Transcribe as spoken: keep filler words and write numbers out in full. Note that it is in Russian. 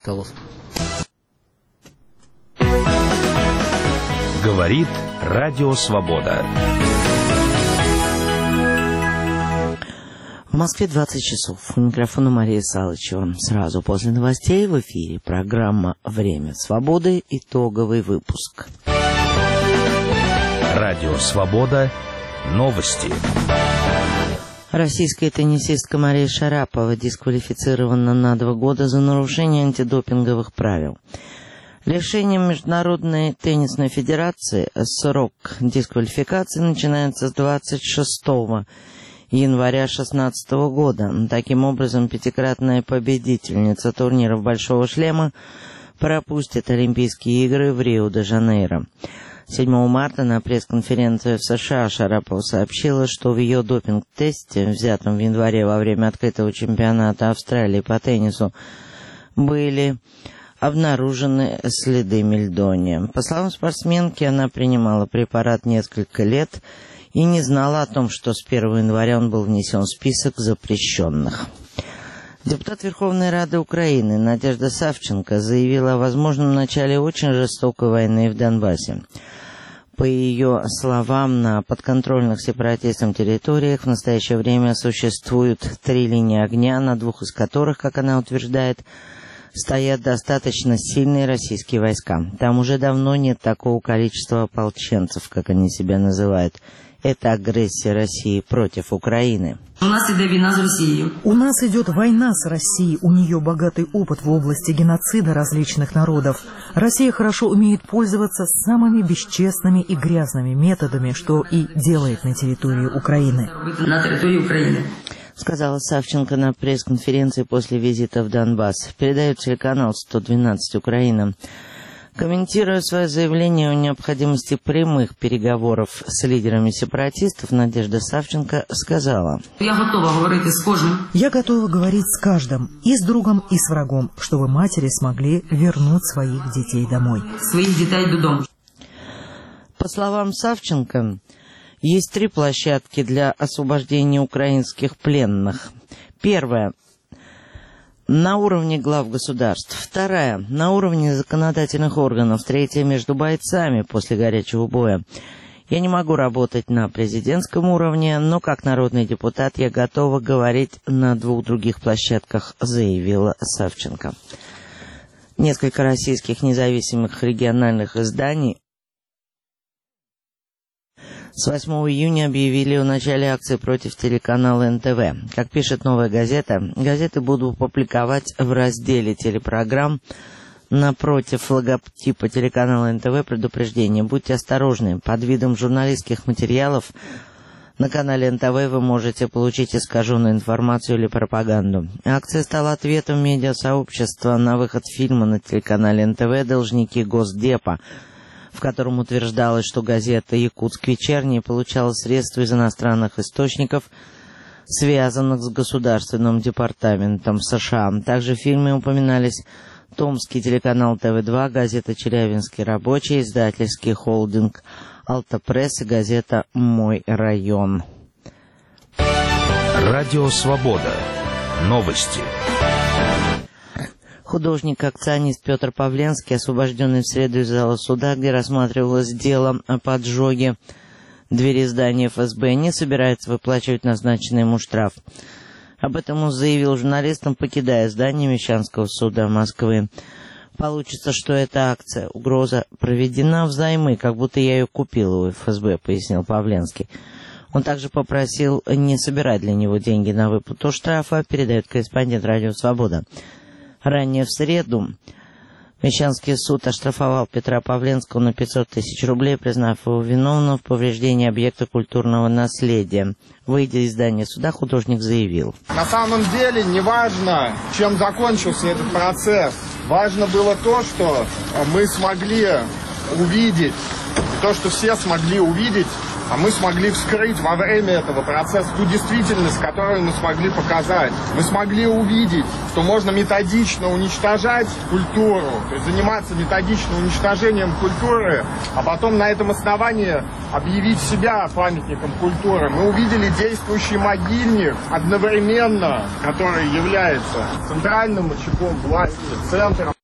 Колос. Говорит Радио Свобода. В Москве двадцать часов. У микрофона Мария Салычева. Сразу после новостей в эфире программа «Время свободы». Итоговый выпуск. Радио Свобода. Новости. Российская теннисистка Мария Шарапова дисквалифицирована на два года за нарушение антидопинговых правил. Решением Международной теннисной федерации срок дисквалификации начинается с двадцать шестого января две тысячи шестнадцатого года. Таким образом, пятикратная победительница турниров «Большого шлема» пропустит Олимпийские игры в Рио-де-Жанейро. седьмого марта на пресс-конференции в США Шарапова сообщила, что в ее допинг-тесте, взятом в январе во время открытого чемпионата Австралии по теннису, были обнаружены следы мельдония. По словам спортсменки, она принимала препарат несколько лет и не знала о том, что с первого января он был внесен в список запрещенных. Депутат Верховной Рады Украины Надежда Савченко заявила о возможном начале очень жестокой войны в Донбассе. По ее словам, на подконтрольных сепаратистам территориях в настоящее время существуют три линии огня, на двух из которых, как она утверждает, стоят достаточно сильные российские войска. Там уже давно нет такого количества ополченцев, как они себя называют. Это агрессия России против Украины. У нас идет война с Россией. У нас идет война с Россией. У нее богатый опыт в области геноцида различных народов. Россия хорошо умеет пользоваться самыми бесчестными и грязными методами, что и делает на территории Украины. На территории Украины. Сказала Савченко на пресс-конференции после визита в Донбасс. Передает телеканал сто двенадцать Украина. Комментируя свое заявление о необходимости прямых переговоров с лидерами сепаратистов, Надежда Савченко сказала: «Я готова говорить с каждым. Я готова говорить с каждым, и с другом, и с врагом, чтобы матери смогли вернуть своих детей домой». Своих детей додому. По словам Савченко, есть три площадки для освобождения украинских пленных. Первая — на уровне глав государств. Вторая — на уровне законодательных органов. Третья — между бойцами после горячего боя. Я не могу работать на президентском уровне, но как народный депутат я готова говорить на двух других площадках, заявила Савченко. Несколько российских независимых региональных изданий с восьмого июня объявили о начале акции против телеканала эн тэ вэ. Как пишет «Новая газета», газеты будут публиковать в разделе телепрограмм напротив логотипа телеканала эн тэ вэ предупреждение: будьте осторожны, под видом журналистских материалов на канале эн тэ вэ вы можете получить искаженную информацию или пропаганду. Акция стала ответом медиасообщества на выход фильма на телеканале эн тэ вэ «Должники Госдепа», в котором утверждалось, что газета «Якутск вечерний» получала средства из иностранных источников, связанных с Государственным департаментом США. Также в фильме упоминались Томский телеканал тэ вэ два, газета «Челябинский рабочий», издательский холдинг «Алтапресс» и газета «Мой район». Радио Свобода. Новости. Художник-акционист Петр Павленский, освобожденный в среду из зала суда, где рассматривалось дело о поджоге двери здания эф эс бэ, не собирается выплачивать назначенный ему штраф. Об этом он заявил журналистам, покидая здание Мещанского суда Москвы. «Получится, что эта акция, угроза, проведена взаймы, как будто я ее купил у эф эс бэ», — пояснил Павленский. Он также попросил не собирать для него деньги на выплату штрафа, передает корреспондент «Радио Свобода». Ранее в среду Мещанский суд оштрафовал Петра Павленского на пятьсот тысяч рублей, признав его виновным в повреждении объекта культурного наследия. Выйдя из здания суда, художник заявил: на самом деле не важно, чем закончился этот процесс. Важно было то, что мы смогли увидеть, то, что все смогли увидеть, А мы смогли вскрыть во время этого процесса ту действительность, которую мы смогли показать. Мы смогли увидеть, что можно методично уничтожать культуру, то есть заниматься методичным уничтожением культуры, а потом на этом основании объявить себя памятником культуры. Мы увидели действующий могильник одновременно, который является центральным очагом власти, центром.